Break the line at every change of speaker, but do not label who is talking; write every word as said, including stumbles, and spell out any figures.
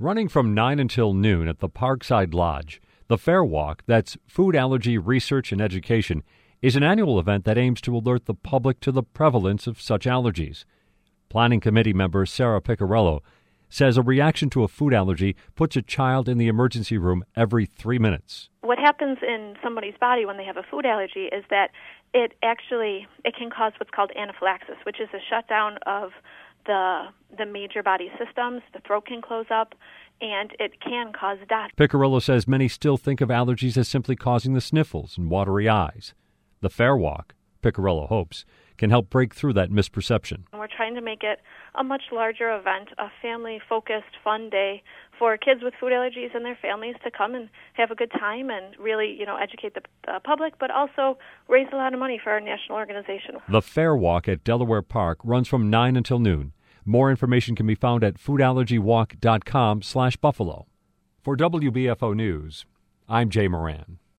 Running from nine until noon at the Parkside Lodge, the Fair Walk, that's Food Allergy Research and Education, is an annual event that aims to alert the public to the prevalence of such allergies. Planning Committee member Sarah Piccarello says a reaction to a food allergy puts a child in the emergency room every three minutes.
What happens in somebody's body when they have a food allergy is that it actually it can cause what's called anaphylaxis, which is a shutdown of the the major body systems. The throat can close up, and it can cause death.
Piccarello says many still think of allergies as simply causing the sniffles and watery eyes. The Fair Walk, Piccarello hopes, can help break through that misperception.
We're trying to make it a much larger event, a family-focused, fun day for kids with food allergies and their families to come and have a good time and really, you know, educate the uh, public, but also raise a lot of money for our national organization.
The Fair Walk at Delaware Park runs from nine until noon. More information can be found at food allergy walk dot com slash buffalo. For W B F O News, I'm Jay Moran.